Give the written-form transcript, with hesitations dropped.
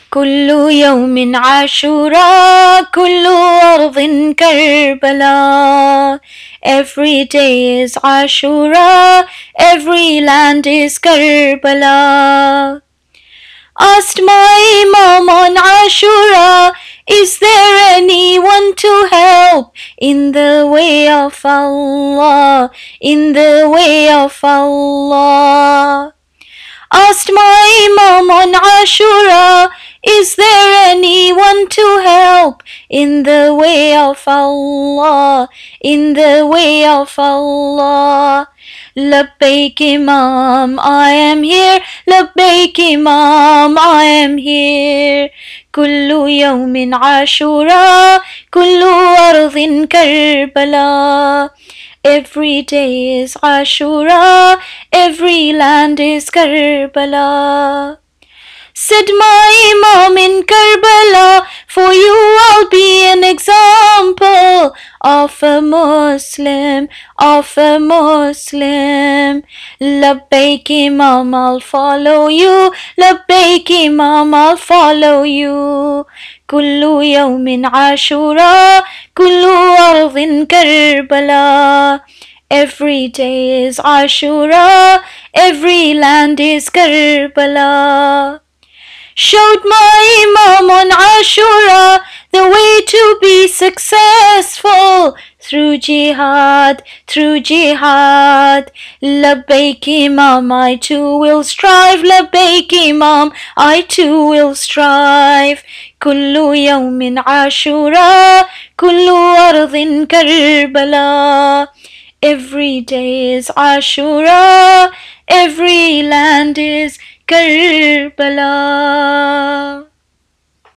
كل يوم عاشوراء كل أرض كربلاء. Every day is Ashura, every land is Karbala. Asked my Imam on Ashura, is there anyone to help in the way of Allah, in the way of Allah? Asked my Imam on Ashura, is there anyone to help in the way of Allah, in the way of Allah? Labbaik Imam, I am here. Labbaik Imam, I am here. كل يوم عاشوراء كل أرض كربلاء. Every day is Ashura, every land is Karbala. Said my Imam in Karbala, for you I'll be an example of a Muslim, of a Muslim. Labbaik Imam, I'll follow you. Labbaik Imam, I'll follow you. كل يوم عاشوراء كل أرض كربلاء. Every day is Ashura, every land is Karbala. Showed my Imam on Ashura the way to be successful through jihad, through jihad. Labbaik Imam, I too will strive. Labbaik Imam, I too will strive. كل يوم عاشوراء كل أرض كربلاء. Every day is Ashura, every land is Karbala.